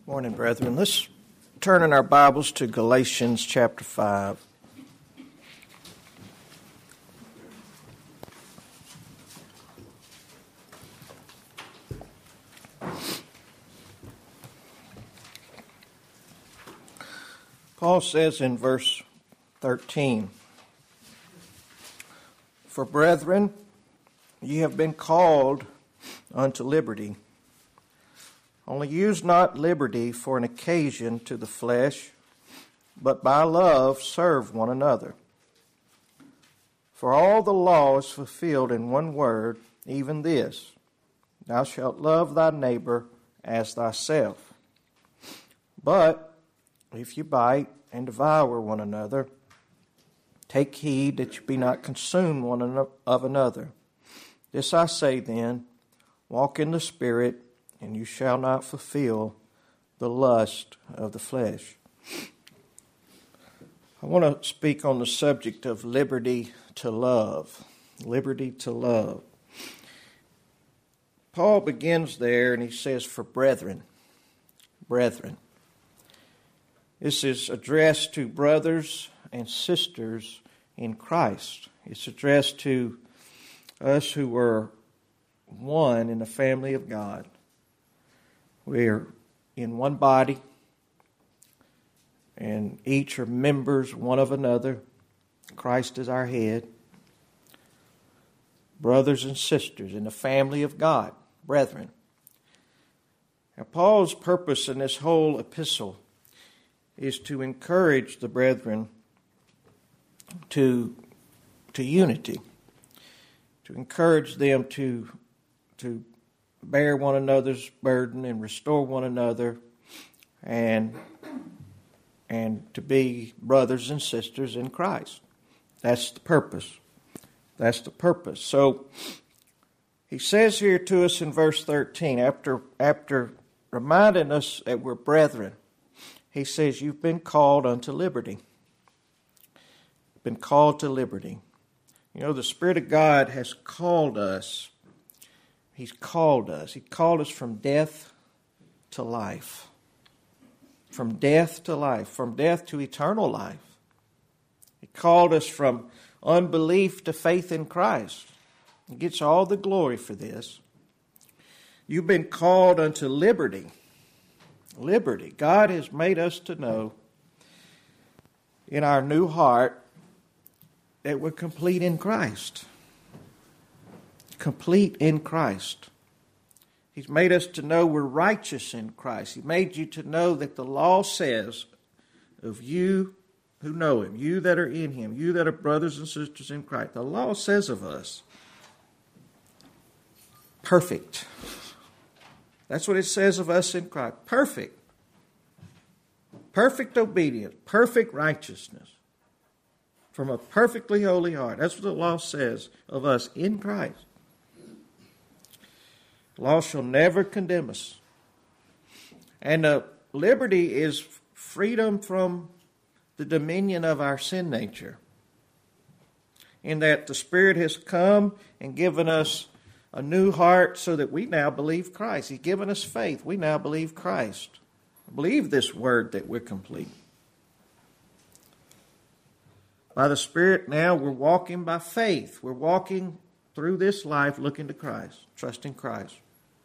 Morning, brethren. Let's turn in our Bibles to Galatians chapter 5. Paul says in verse 13, "For brethren, ye have been called unto liberty. Only use not liberty for an occasion to the flesh, but by love serve one another. For all the law is fulfilled in one word, even this, thou shalt love thy neighbor as thyself. But if you bite and devour one another, take heed that you be not consumed one of another. This I say then, walk in the Spirit, and you shall not fulfill the lust of the flesh." I want to speak on the subject of liberty to love. Liberty to love. Paul begins there and he says, "For brethren." Brethren. This is addressed to brothers and sisters in Christ. It's addressed to us who are one in the family of God. We're in one body, and each are members one of another. Christ is our head. Brothers and sisters in the family of God, brethren. Now, Paul's purpose in this whole epistle is to encourage the brethren to unity, to encourage them to bear one another's burden and restore one another, and to be brothers and sisters in Christ. That's the purpose. That's the purpose. So he says here to us in verse 13, after reminding us that we're brethren, he says, "You've been called unto liberty." Been called to liberty. You know, the Spirit of God has called us. He's called us. He called us from death to life. From death to life. From death to eternal life. He called us from unbelief to faith in Christ. He gets all the glory for this. You've been called unto liberty. Liberty. God has made us to know in our new heart that we're complete in Christ. Complete in Christ. He's made us to know we're righteous in Christ. He made you to know that the law says of you who know Him, you that are in Him, you that are brothers and sisters in Christ, the law says of us, perfect. That's what it says of us in Christ. Perfect. Perfect obedience. Perfect righteousness. From a perfectly holy heart. That's what the law says of us in Christ. Law shall never condemn us. And liberty is freedom from the dominion of our sin nature. In that the Spirit has come and given us a new heart so that we now believe Christ. He's given us faith. We now believe Christ. Believe this word that we're complete. By the Spirit now we're walking by faith. We're walking through this life looking to Christ, trusting Christ.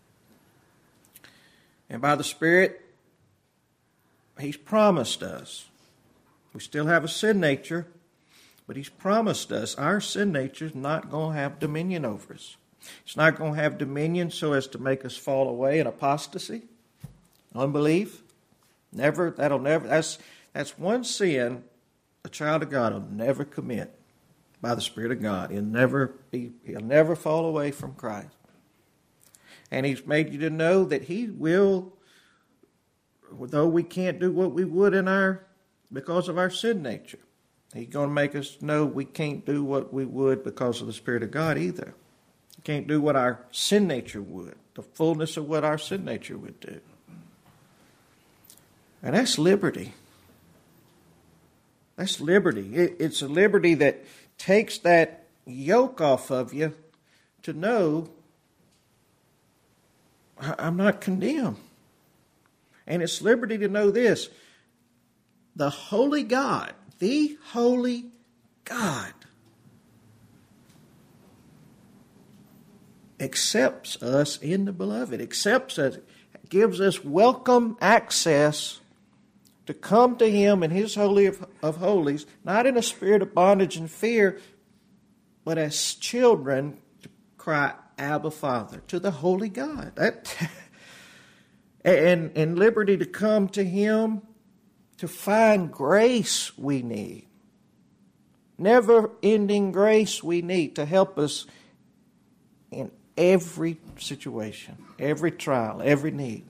And by the Spirit, He's promised us. We still have a sin nature, but He's promised us our sin nature is not going to have dominion over us. It's not going to have dominion so as to make us fall away in apostasy, unbelief. Never. That'll never. That's one sin a child of God will never commit by the Spirit of God. He'll never fall away from Christ. And He's made you to know that He will, though we can't do what we would because of our sin nature, He's going to make us know we can't do what we would because of the Spirit of God either. We can't do what our sin nature would, the fullness of what our sin nature would do. And that's liberty. That's liberty. It's a liberty that takes that yoke off of you to know I'm not condemned. And it's liberty to know this. The holy God, accepts us in the beloved, accepts us, gives us welcome access to come to Him in His Holy of Holies, not in a spirit of bondage and fear, but as children to cry, Abba, Father, to the holy God. And liberty to come to Him to find grace we need. Never-ending grace we need to help us in every situation, every trial, every need.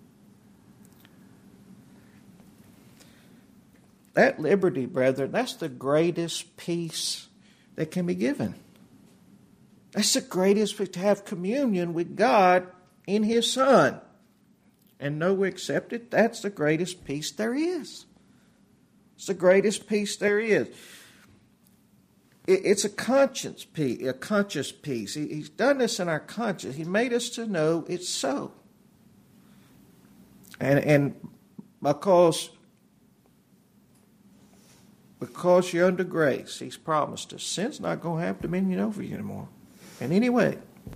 That liberty, brethren, that's the greatest peace that can be given. That's the greatest peace, to have communion with God in His Son and know we accept it. That's the greatest peace there is. It's the greatest peace there is. It's a conscious peace. He's done this in our conscience. He made us to know it's so. And because you're under grace, He's promised us sin's not going to have dominion over you anymore in any way.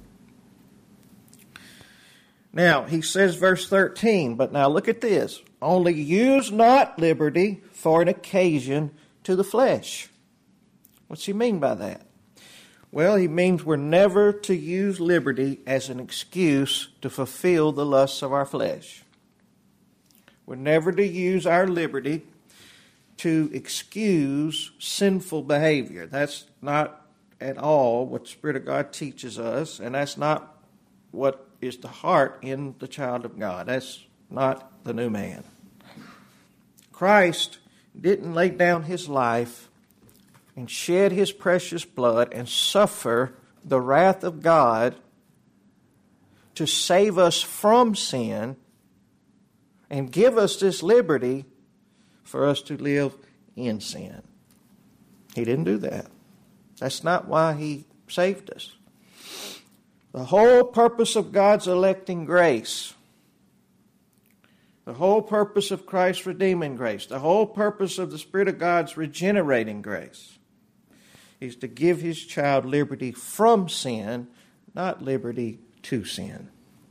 Now, he says, verse 13, but now look at this. Only use not liberty for an occasion to the flesh. What's he mean by that? Well, he means we're never to use liberty as an excuse to fulfill the lusts of our flesh. We're never to use our liberty to excuse sinful behavior. That's not at all what the Spirit of God teaches us, and that's not what is the heart in the child of God. That's not the new man. Christ didn't lay down His life and shed His precious blood and suffer the wrath of God to save us from sin and give us this liberty for us to live in sin. He didn't do that. That's not why He saved us. The whole purpose of God's electing grace, the whole purpose of Christ's redeeming grace, the whole purpose of the Spirit of God's regenerating grace is to give His child liberty from sin, not liberty to sin.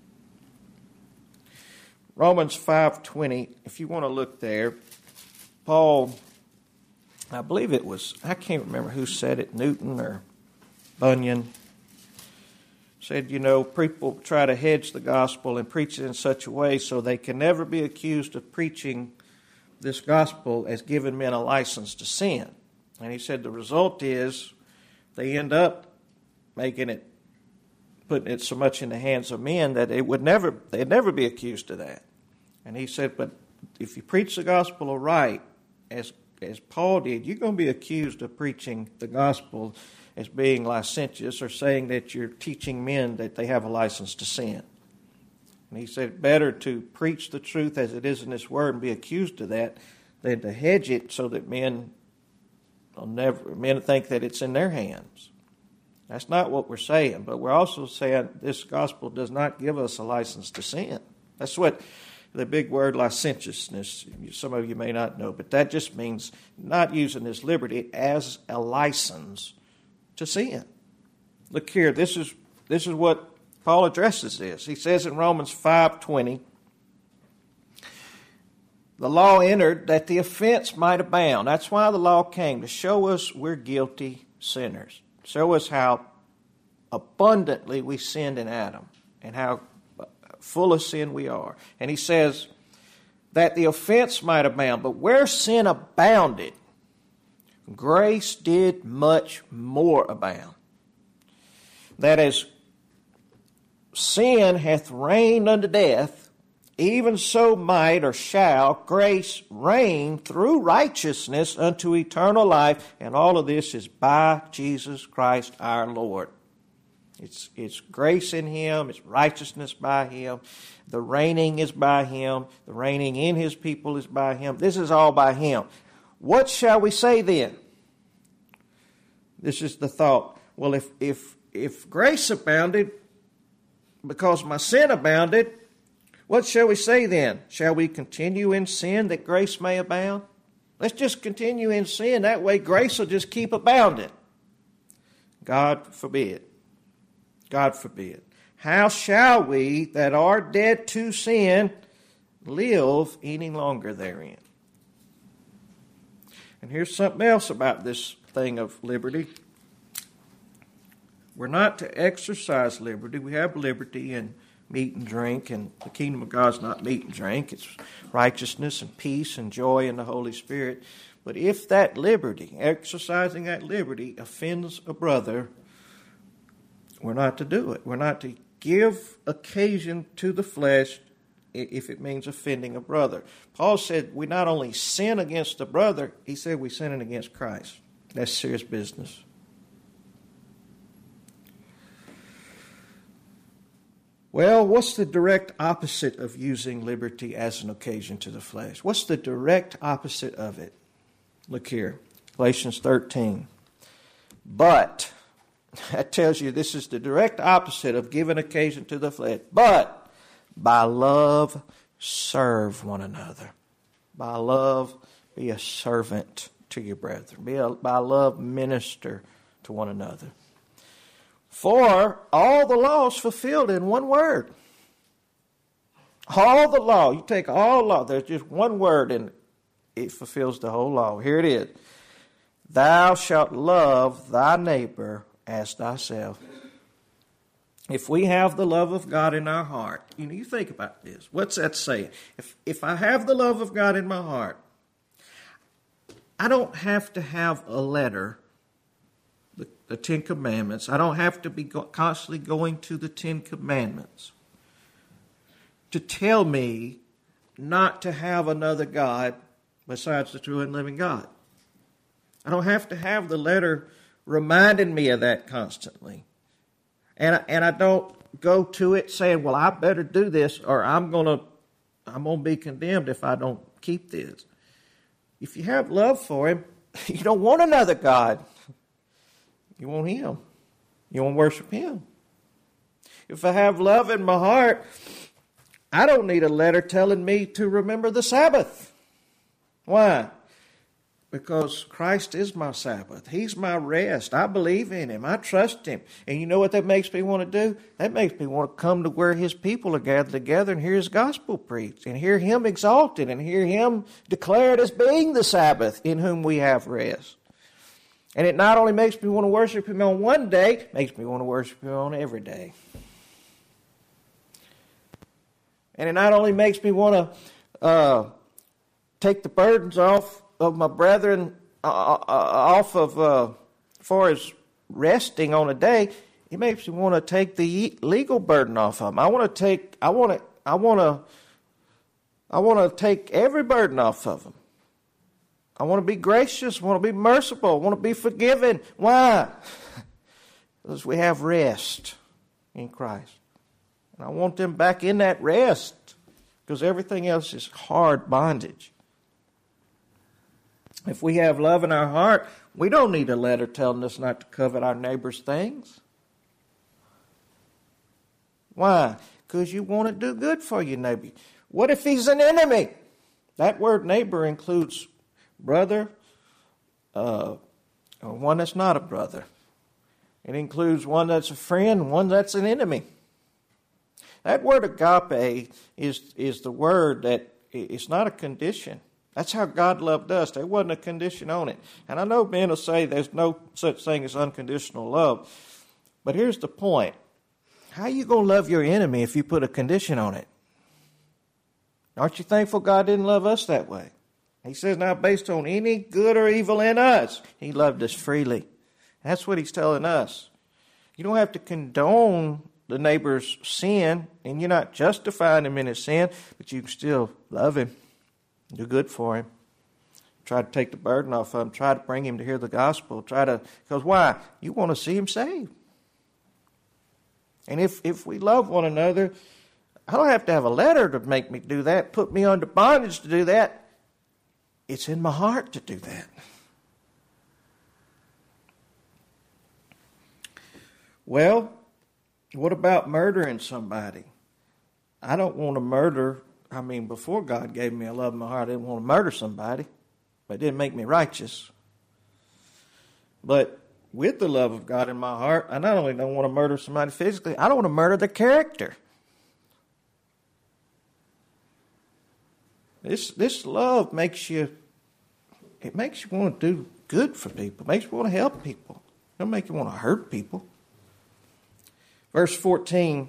Romans 5:20, if you want to look there, Paul, I believe it was, I can't remember who said it, Newton or Bunyan, said, people try to hedge the gospel and preach it in such a way so they can never be accused of preaching this gospel as giving men a license to sin. And he said the result is they end up putting it so much in the hands of men that they'd never be accused of that. And he said, but if you preach the gospel aright, as Paul did, you're going to be accused of preaching the gospel as being licentious or saying that you're teaching men that they have a license to sin. And he said, better to preach the truth as it is in this word and be accused of that than to hedge it so that men think that it's in their hands. That's not what we're saying, but we're also saying this gospel does not give us a license to sin. That's what the big word licentiousness, some of you may not know, but that just means not using this liberty as a license to sin. Look here, this is what Paul addresses this. He says in Romans 5:20, the law entered that the offense might abound. That's why the law came, to show us we're guilty sinners. Show us how abundantly we sinned in Adam and how full of sin we are. And he says that the offense might abound. But where sin abounded, grace did much more abound. That as sin hath reigned unto death, even so might or shall grace reign through righteousness unto eternal life. And all of this is by Jesus Christ our Lord. It's grace in Him. It's righteousness by Him. The reigning is by Him. The reigning in His people is by Him. This is all by Him. What shall we say then? This is the thought. Well, if grace abounded because my sin abounded, What shall we say then? Shall we continue in sin that grace may abound? Let's just continue in sin. That way grace will just keep abounding. God forbid. God forbid. How shall we that are dead to sin live any longer therein? And here's something else about this thing of liberty. We're not to exercise liberty. We have liberty in meat and drink, and the kingdom of God is not meat and drink. It's righteousness and peace and joy in the Holy Spirit. But if that liberty, exercising that liberty, offends a brother, we're not to do it. We're not to give occasion to the flesh if it means offending a brother. Paul said we not only sin against a brother, he said we're sinning against Christ. That's serious business. Well, what's the direct opposite of using liberty as an occasion to the flesh? What's the direct opposite of it? Look here, Galatians 13. But, that tells you this is the direct opposite of giving occasion to the flesh. But, by love, serve one another. By love, be a servant to your brethren. By love, minister to one another. For all the law is fulfilled in one word. All the law. You take all law. There's just one word and it fulfills the whole law. Here it is. Thou shalt love thy neighbor as thyself. If we have the love of God in our heart, you think about this. What's that saying? If I have the love of God in my heart, I don't have to have a letter, the Ten Commandments. I don't have to be constantly going to the Ten Commandments to tell me not to have another God besides the true and living God. I don't have to have the letter reminding me of that constantly. And I don't go to it saying, well, I better do this or I'm gonna be condemned if I don't keep this. If you have love for him, you don't want another God. You want him. You want to worship him. If I have love in my heart, I don't need a letter telling me to remember the Sabbath. Why? Because Christ is my Sabbath. He's my rest. I believe in him. I trust him. And you know what that makes me want to do? That makes me want to come to where his people are gathered together and hear his gospel preached and hear him exalted and hear him declared as being the Sabbath in whom we have rest. And it not only makes me want to worship him on one day, it makes me want to worship him on every day. And it not only makes me want to take the burdens off of my brethren, off of as far as resting on a day, it makes me want to take the legal burden off of them. I want to take every burden off of them. I want to be gracious. I want to be merciful. I want to be forgiven. Why? Because we have rest in Christ. And I want them back in that rest because everything else is hard bondage. If we have love in our heart, we don't need a letter telling us not to covet our neighbor's things. Why? Because you want to do good for your neighbor. What if he's an enemy? That word neighbor includes brother, or one that's not a brother. It includes one that's a friend, one that's an enemy. That word agape is the word that it's not a condition. That's how God loved us. There wasn't a condition on it. And I know men will say there's no such thing as unconditional love. But here's the point. How are you going to love your enemy if you put a condition on it? Aren't you thankful God didn't love us that way? He says, not based on any good or evil in us. He loved us freely. That's what he's telling us. You don't have to condone the neighbor's sin, and you're not justifying him in his sin, but you can still love him, do good for him. Try to take the burden off of him. Try to bring him to hear the gospel. Because why? You want to see him saved. And if we love one another, I don't have to have a letter to make me do that, put me under bondage to do that. It's in my heart to do that. Well, what about murdering somebody? I don't want to murder. I mean, before God gave me a love in my heart, I didn't want to murder somebody. But it didn't make me righteous. But with the love of God in my heart, I not only don't want to murder somebody physically, I don't want to murder their character. This love makes you want to do good for people. It makes you want to help people. It don't make you want to hurt people. Verse 14.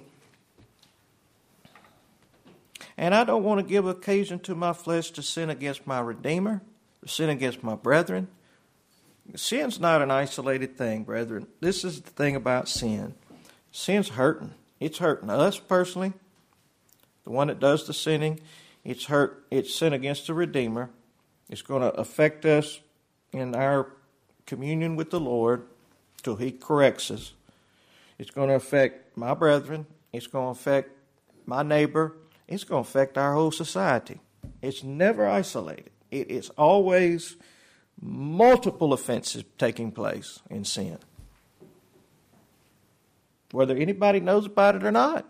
And I don't want to give occasion to my flesh to sin against my Redeemer, to sin against my brethren. Sin's not an isolated thing, brethren. This is the thing about sin. Sin's hurting. It's hurting us personally, the one that does the sinning. It's sin against the Redeemer. It's going to affect us in our communion with the Lord till He corrects us. It's going to affect my brethren. It's going to affect my neighbor. It's going to affect our whole society. It's never isolated. It is always multiple offenses taking place in sin, whether anybody knows about it or not.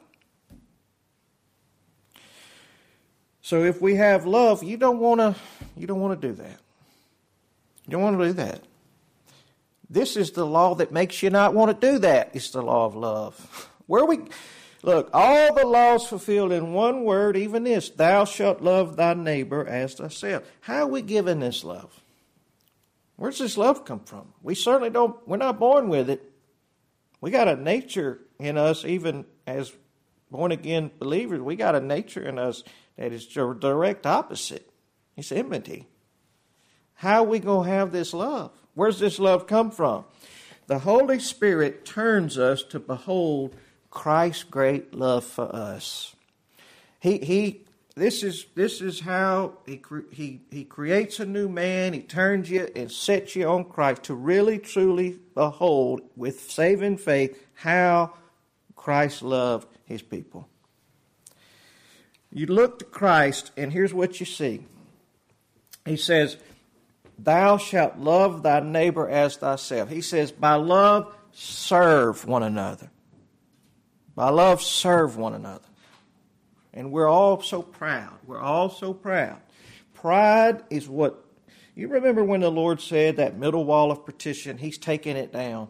So if we have love, you don't want to do that. You don't want to do that. This is the law that makes you not want to do that. It's the law of love. Look, all the laws fulfilled in one word, even this, thou shalt love thy neighbor as thyself. How are we given this love? Where's this love come from? We're not born with it. We got a nature in us, even as born-again believers, we got a nature in us that is the direct opposite. It's enmity. How are we going to have this love? Where's this love come from? The Holy Spirit turns us to behold Christ's great love for us. This is how he creates a new man. He turns you and sets you on Christ to really, truly behold with saving faith how Christ loved His people. You look to Christ, and here's what you see. He says, thou shalt love thy neighbor as thyself. He says, by love, serve one another. By love, serve one another. And we're all so proud. We're all so proud. Pride is what... You remember when the Lord said that middle wall of partition, He's taking it down.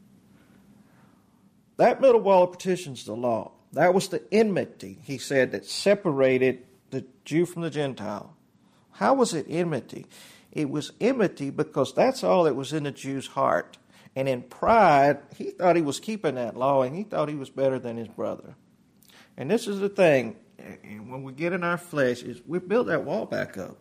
That middle wall of partition is the law. That was the enmity, He said, that separated the Jew from the Gentile. How was it enmity? It was enmity because that's all that was in the Jew's heart. And in pride, he thought he was keeping that law, and he thought he was better than his brother. And this is the thing, when we get in our flesh, is we build that wall back up.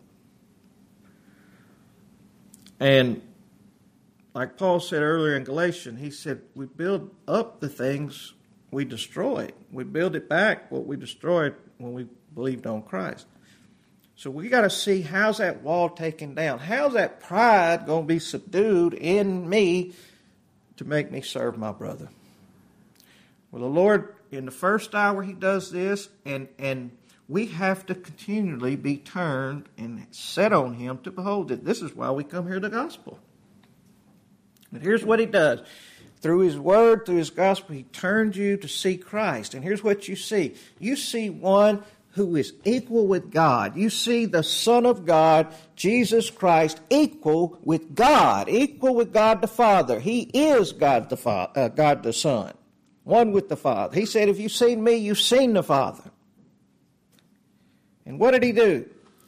And like Paul said earlier in Galatians, he said, we build up the things we destroyed. We build it back, what we destroyed when we believed on Christ. So we got to see, how's that wall taken down? How's that pride going to be subdued in me to make me serve my brother? Well, the Lord, in the first hour, He does this, and we have to continually be turned and set on Him to behold it. This is why we come here to the gospel. But here's what He does. Through His word, through His gospel, He turns you to see Christ. And here's what you see. You see one who is equal with God. You see the Son of God, Jesus Christ, equal with God the Father. He is God the Son, one with the Father. He said, if you've seen me, you've seen the Father. And what did He do?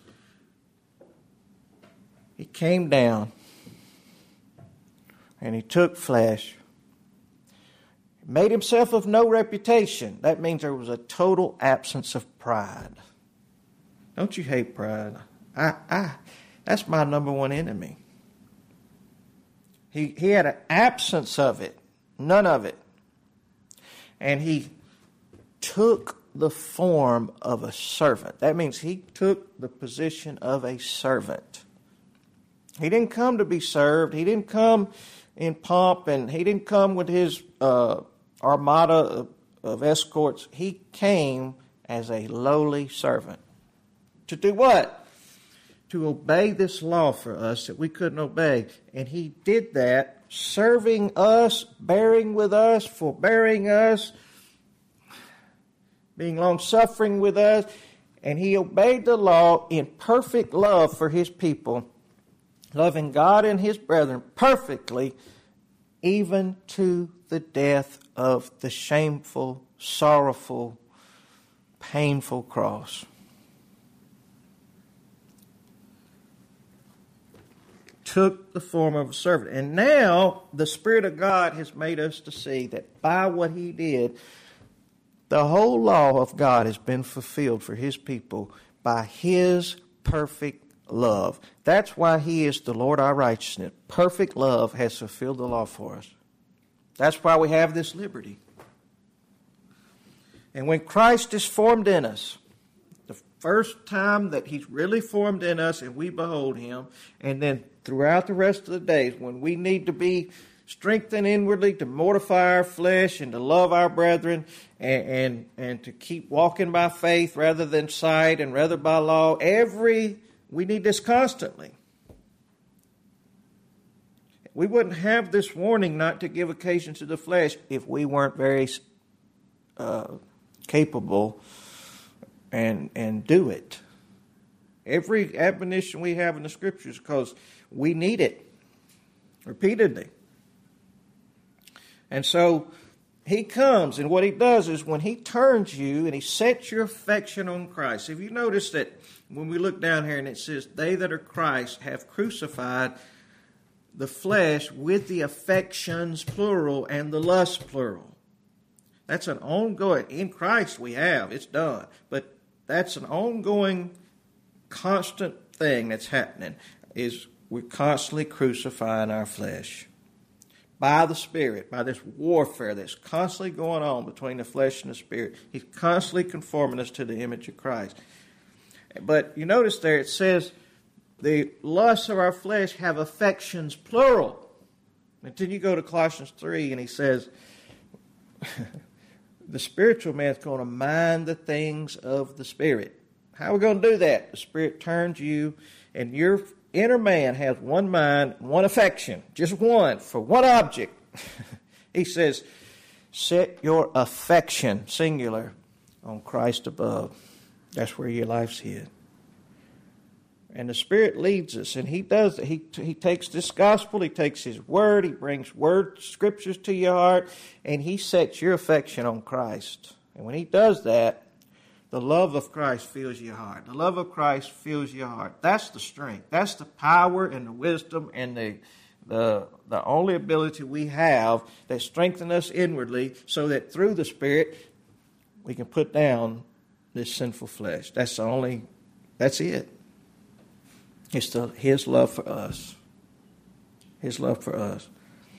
He came down and He took flesh, made Himself of no reputation. That means there was a total absence of pride. Don't you hate pride? That's my number one enemy. He had an absence of it, none of it. And He took the form of a servant. That means He took the position of a servant. He didn't come to be served. He didn't come in pomp, and He didn't come with His armada of escorts. He came as a lowly servant. To do what? To obey this law for us that we couldn't obey. And He did that, serving us, bearing with us, forbearing us. being long-suffering with us, and he obeyed the law in perfect love for his people, loving God and his brethren perfectly, even to the death of the shameful, sorrowful, painful cross. Took the form of a servant. And now the Spirit of God has made us to see that by what he did, the whole law of God has been fulfilled for his people by his perfect love. That's why he is the Lord our righteousness. Perfect love has fulfilled the law for us. That's why we have this liberty. And when Christ is formed in us, the first time that he's really formed in us and we behold him, and then throughout the rest of the days when we need to be strengthened inwardly to mortify our flesh and to love our brethren and to keep walking by faith rather than sight and rather by law, we need this constantly. We wouldn't have this warning not to give occasion to the flesh if we weren't very capable and do it. Every admonition we have in the Scriptures, because we need it repeatedly. And so he comes, and what he does is when he turns you and he sets your affection on Christ. If you notice that when we look down here and it says, they that are Christ have crucified the flesh with the affections, plural, and the lust, plural. That's an ongoing, in Christ we have, it's done. But that's an ongoing, constant thing that's happening, is we're constantly crucifying our flesh. By the Spirit, by this warfare that's constantly going on between the flesh and the Spirit. He's constantly conforming us to the image of Christ. But you notice there it says, the lusts of our flesh have affections, plural. And then you go to Colossians 3 and he says, the spiritual man's going to mind the things of the Spirit. How are we going to do that? The Spirit turns you, and your inner man has one mind, one affection, just one, for one object. He says, set your affection, singular, on Christ above. That's where your life's hid. And the Spirit leads us, and he does. He takes this gospel, he takes his word, he brings scriptures to your heart, and he sets your affection on Christ. And when he does that, the love of Christ fills your heart. The love of Christ fills your heart. That's the strength. That's the power and the wisdom and the only ability we have that strengthens us inwardly so that through the Spirit we can put down this sinful flesh. That's it. It's his love for us. His love for us.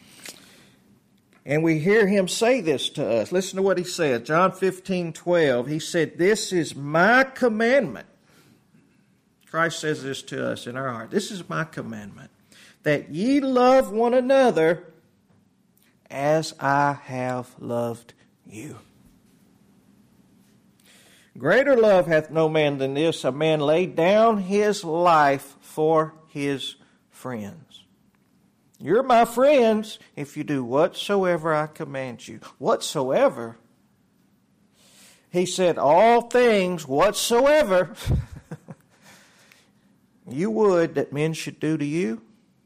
And we hear him say this to us. Listen to what he said. John 15:12. He said, this is my commandment. Christ says this to us in our heart. This is my commandment, that ye love one another as I have loved you. Greater love hath no man than this, a man lay down his life for his friends. You're my friends if you do whatsoever I command you. Whatsoever. He said, all things whatsoever you would that men should do to you,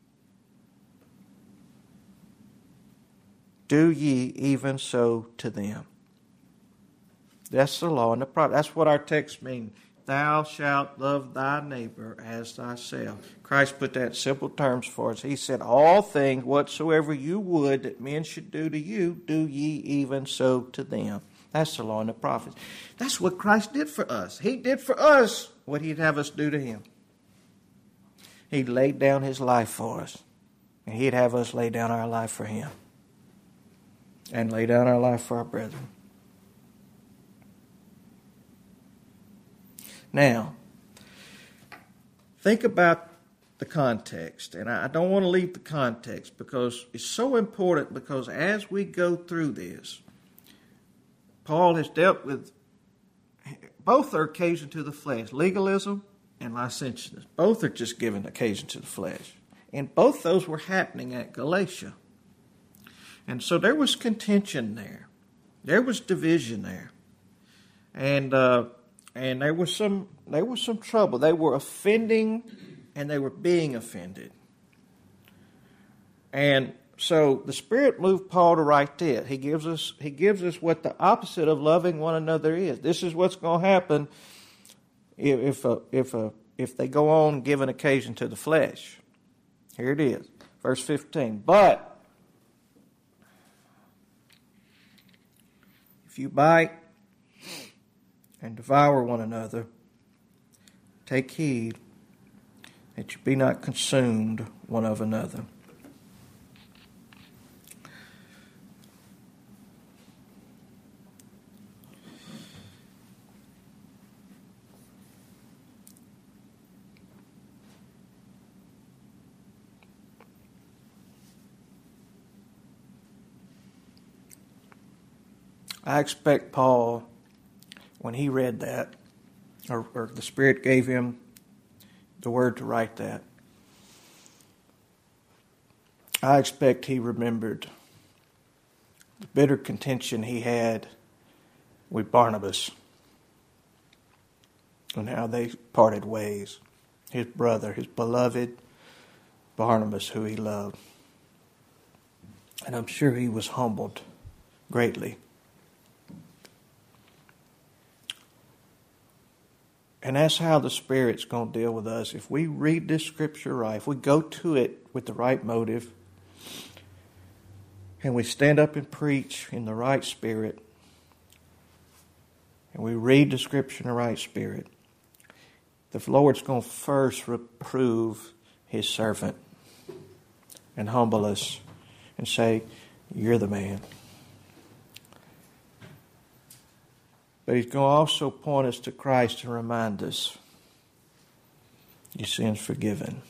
do ye even so to them. That's the law and the prophet. That's what our text means. Thou shalt love thy neighbor as thyself. Christ put that in simple terms for us. He said, all things whatsoever you would that men should do to you, do ye even so to them. That's the law and the prophets. That's what Christ did for us. He did for us what he'd have us do to him. He laid down his life for us. And he'd have us lay down our life for him. And lay down our life for our brethren. Now, think about the context, and I don't want to leave the context because it's so important, because as we go through this, Paul has dealt with, both are occasion to the flesh, legalism and licentiousness. Both are just given occasion to the flesh. And both those were happening at Galatia. And so there was contention there. There was division there. and there was some trouble. They were offending, and they were being offended. And so the Spirit moved Paul to write this. He gives us what the opposite of loving one another is. This is what's going to happen if they go on giving occasion to the flesh. Here it is, verse 15. But if you bite and devour one another, take heed that you be not consumed one of another. I expect Paul, when he read that, or the Spirit gave him the word to write that, I expect he remembered the bitter contention he had with Barnabas and how they parted ways. His brother, his beloved Barnabas, who he loved. And I'm sure he was humbled greatly. And that's how the Spirit's going to deal with us. If we read this Scripture right, if we go to it with the right motive, and we stand up and preach in the right spirit, and we read the Scripture in the right spirit, the Lord's going to first reprove His servant and humble us and say, you're the man. But He's going to also point us to Christ and remind us, your sin's forgiven.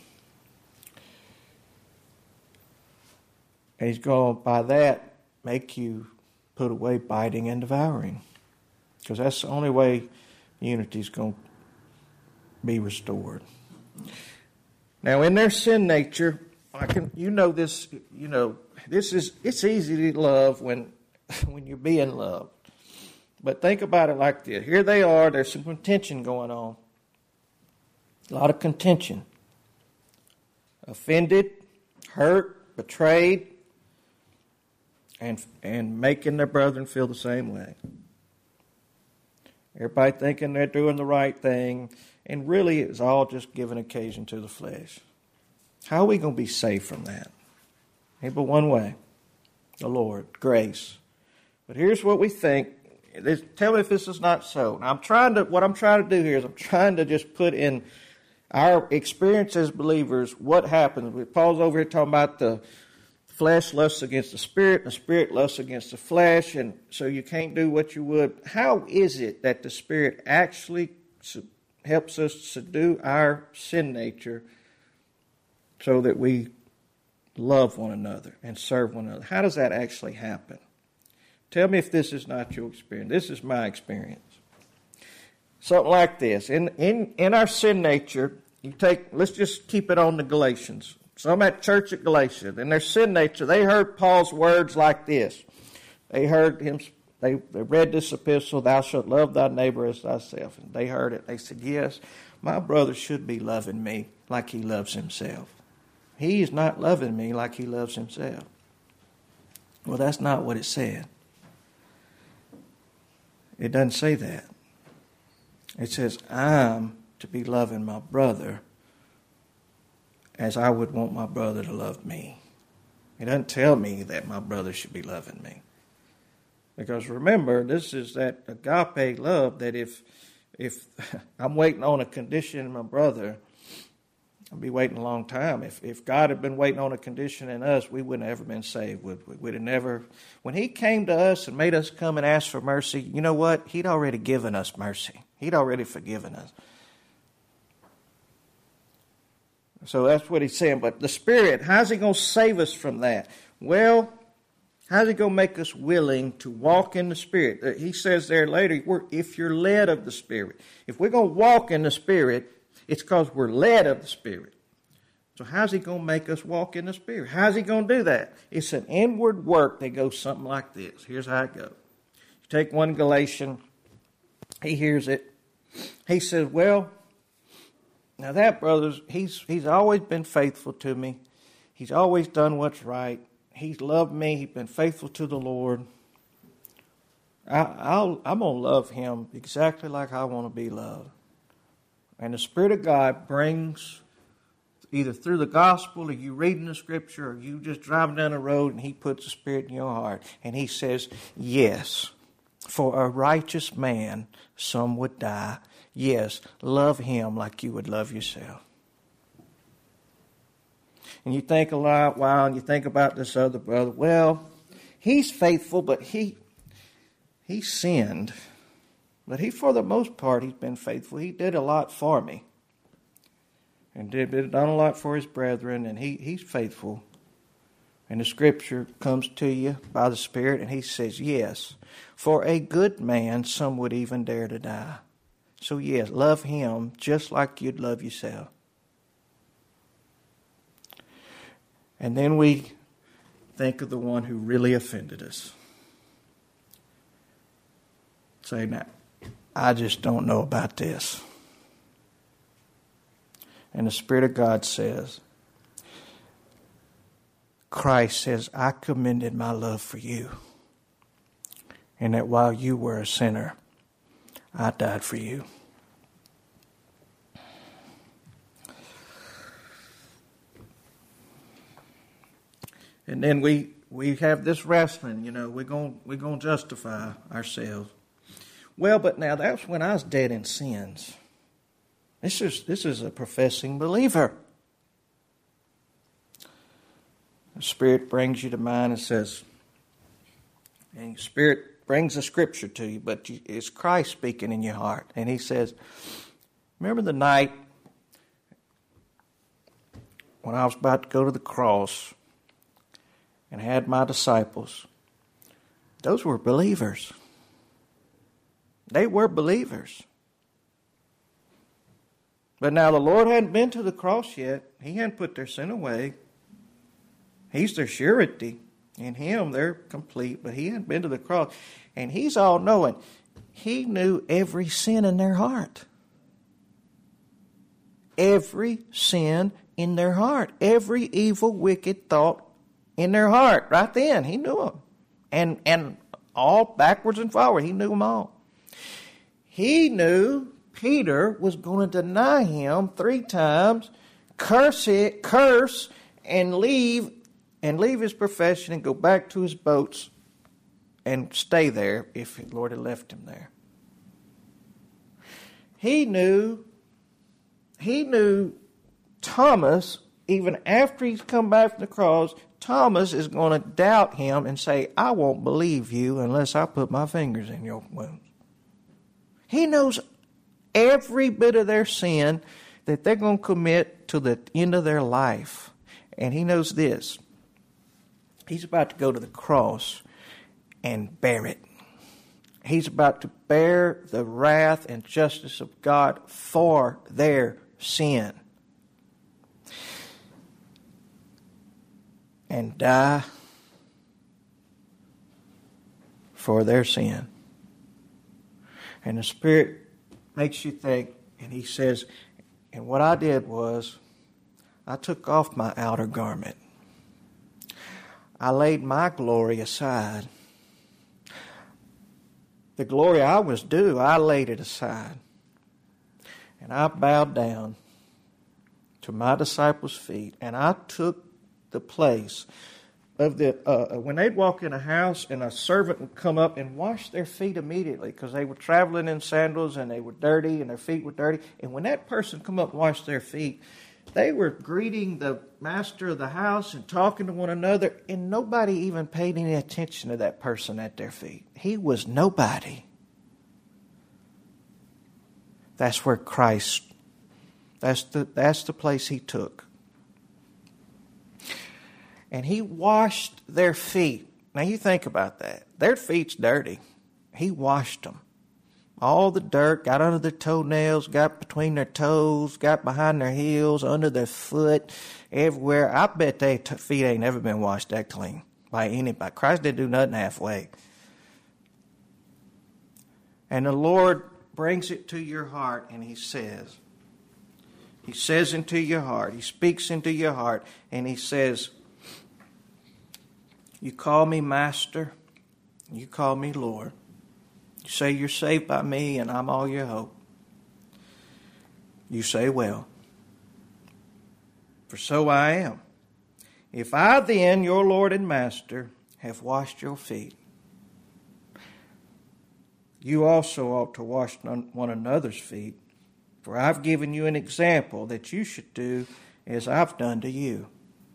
And He's going to, by that, make you put away biting and devouring. Because that's the only way unity is going to be restored. Now, in their sin nature, it's easy to love when you're being loved. But think about it like this. Here they are. There's some contention going on. A lot of contention. Offended, hurt, betrayed, and making their brethren feel the same way. Everybody thinking they're doing the right thing, and really it's all just giving occasion to the flesh. How are we going to be saved from that? Ain't but one way. The Lord. Grace. But here's what we think. Tell me if this is not so. Now, what I'm trying to do here is I'm trying to just put in our experience as believers what happens. Paul's over here talking about the flesh lusts against the spirit, and the spirit lusts against the flesh, and so you can't do what you would. How is it that the Spirit actually helps us subdue our sin nature so that we love one another and serve one another? How does that actually happen? Tell me if this is not your experience. This is my experience. Something like this. In our sin nature, let's just keep it on the Galatians. So I'm at church at Galatia. In their sin nature, they heard Paul's words like this. They heard him, they read this epistle, thou shalt love thy neighbor as thyself. And they heard it. They said, yes, my brother should be loving me like he loves himself. He is not loving me like he loves himself. Well, that's not what it said. It doesn't say that. It says, I'm to be loving my brother as I would want my brother to love me. It doesn't tell me that my brother should be loving me. Because remember, this is that agape love that if I'm waiting on a condition in my brother, I'll be waiting a long time. If God had been waiting on a condition in us, we wouldn't have ever been saved, would we? We'd have never. When He came to us and made us come and ask for mercy, you know what? He'd already given us mercy. He'd already forgiven us. So that's what He's saying. But the Spirit, how's He going to save us from that? Well, how's He going to make us willing to walk in the Spirit? He says there later, if you're led of the Spirit. If we're going to walk in the Spirit, it's because we're led of the Spirit. So how's He going to make us walk in the Spirit? How's He going to do that? It's an inward work that goes something like this. Here's how it goes. You take 1 Galatians he hears it. He says, well, now that brother's, he's always been faithful to me. He's always done what's right. He's loved me. He's been faithful to the Lord. I'm going to love him exactly like I want to be loved. And the Spirit of God brings, either through the gospel or you reading the scripture or you just driving down the road, and he puts the Spirit in your heart. And he says, yes, for a righteous man, some would die. Yes, love him like you would love yourself. And you think a while, and you think about this other brother. Well, he's faithful, but he sinned. But he, for the most part, he's been faithful. He did a lot for me. And done a lot for his brethren, and he's faithful. And the scripture comes to you by the Spirit, and he says, yes, for a good man, some would even dare to die. So yes, love him just like you'd love yourself. And then we think of the one who really offended us. Say, now, I just don't know about this. And the Spirit of God says, Christ says, I commended my love for you. And that while you were a sinner, I died for you. And then we have this wrestling, we're going to justify ourselves. Well, but now that's when I was dead in sins. This is a professing believer. The Spirit brings you to mind and says, and the Spirit brings the scripture to you, but it's Christ speaking in your heart. And he says, remember the night when I was about to go to the cross and had my disciples? Those were believers. They were believers. But now the Lord hadn't been to the cross yet. He hadn't put their sin away. He's their surety. In him, they're complete, but he hadn't been to the cross. And he's all-knowing. He knew every sin in their heart. Every sin in their heart. Every evil, wicked thought in their heart. Right then, he knew them. And all backwards and forward, he knew them all. He knew Peter was going to deny him 3 times, curse and leave his profession and go back to his boats and stay there if the Lord had left him there. He knew Thomas, even after he's come back from the cross, Thomas is going to doubt him and say, I won't believe you unless I put my fingers in your wounds. He knows every bit of their sin that they're going to commit to the end of their life. And he knows this. He's about to go to the cross and bear it. He's about to bear the wrath and justice of God for their sin. And die for their sin. And the Spirit makes you think, and he says, and what I did was, I took off my outer garment. I laid my glory aside. The glory I was due, I laid it aside. And I bowed down to my disciples' feet, and I took the place of when they'd walk in a house and a servant would come up and wash their feet immediately because they were traveling in sandals and they were dirty and their feet were dirty. And when that person come up and washed their feet, they were greeting the master of the house and talking to one another, and nobody even paid any attention to that person at their feet. He was nobody. That's where Christ, that's the place he took. And he washed their feet. Now you think about that. Their feet's dirty. He washed them. All the dirt got under their toenails, got between their toes, got behind their heels, under their foot, everywhere. I bet their feet ain't never been washed that clean by anybody. Christ didn't do nothing halfway. And the Lord brings it to your heart and He says into your heart, He speaks into your heart and He says, you call me Master, you call me Lord. You say you're saved by me and I'm all your hope. You say, well, for so I am. If I then, your Lord and Master, have washed your feet, you also ought to wash one another's feet. For I've given you an example that you should do as I've done to you.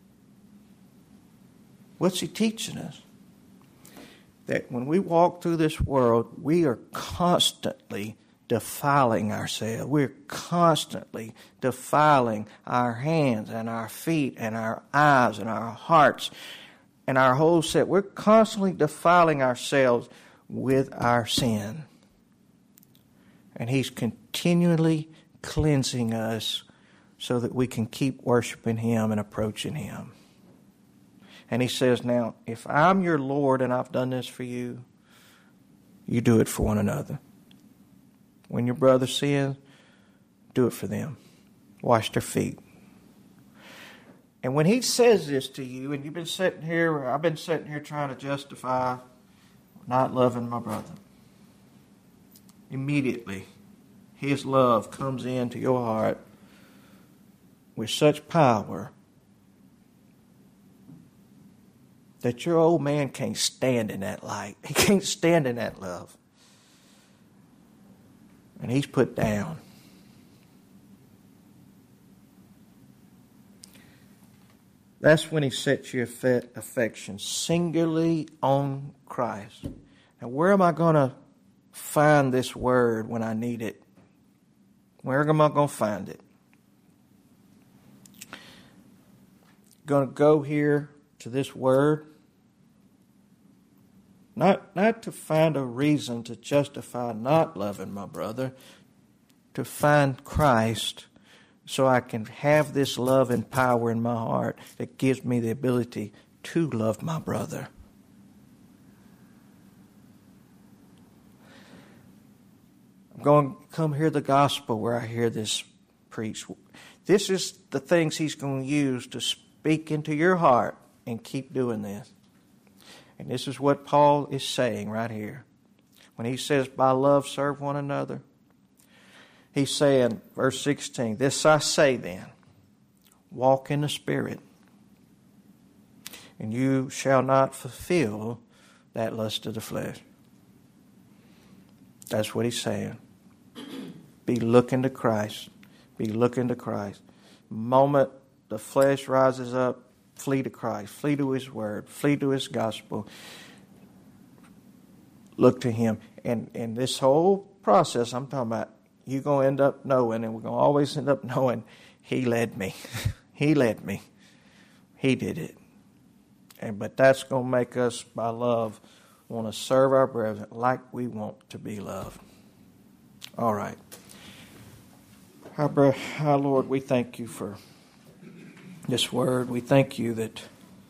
What's He teaching us? That when we walk through this world, we are constantly defiling ourselves. We're constantly defiling our hands and our feet and our eyes and our hearts and our whole self. We're constantly defiling ourselves with our sin. And He's continually cleansing us so that we can keep worshiping Him and approaching Him. And He says, now, if I'm your Lord and I've done this for you, you do it for one another. When your brother sins, do it for them. Wash their feet. And when He says this to you, and you've been sitting here, I've been sitting here trying to justify not loving my brother. Immediately, His love comes into your heart with such power that your old man can't stand in that light. He can't stand in that love. And he's put down. That's when He sets your affection singularly on Christ. Now, where am I going to find this word when I need it? Where am I going to find it? Going to go here to this word. Not to find a reason to justify not loving my brother, to find Christ so I can have this love and power in my heart that gives me the ability to love my brother. I'm going to come hear the gospel where I hear this preached. This is the things He's going to use to speak into your heart and keep doing this. And this is what Paul is saying right here. When he says, by love serve one another, he's saying, verse 16, this I say then, walk in the Spirit, and you shall not fulfill that lust of the flesh. That's what he's saying. Be looking to Christ. Be looking to Christ. The moment the flesh rises up, flee to Christ. Flee to His Word. Flee to His gospel. Look to Him. And this whole process I'm talking about, you're going to end up knowing, and we're going to always end up knowing, He led me. He led me. He did it. But that's going to make us, by love, want to serve our brethren like we want to be loved. All right. Our Lord, we thank You for this word. We thank You that,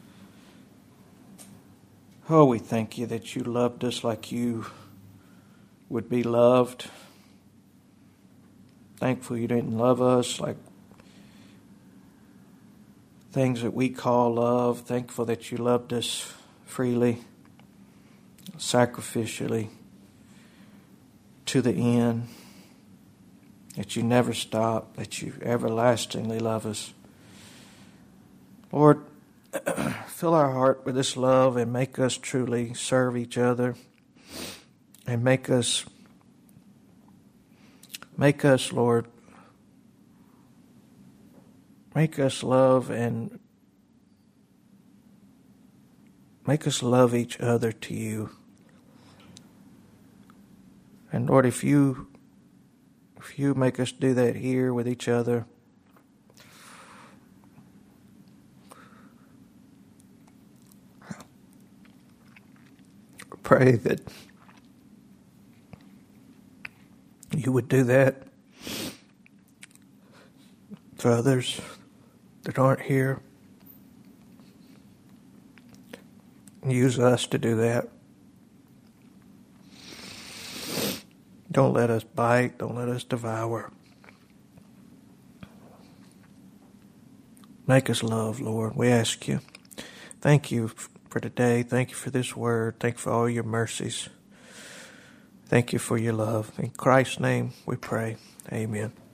we thank You that You loved us like You would be loved. Thankful You didn't love us like things that we call love. Thankful that You loved us freely, sacrificially, to the end. That You never stop, that You everlastingly love us. Lord, fill our heart with this love and make us truly serve each other. And make us, Lord, make us love and make us love each other to You. And Lord, if you make us do that here with each other, pray that You would do that to others that aren't here. Use us to do that. Don't let us bite. Don't let us devour. Make us love, Lord. We ask you. Thank you for today. Thank you for this word. Thank you for all your mercies. Thank you for your love. In Christ's name we pray. Amen.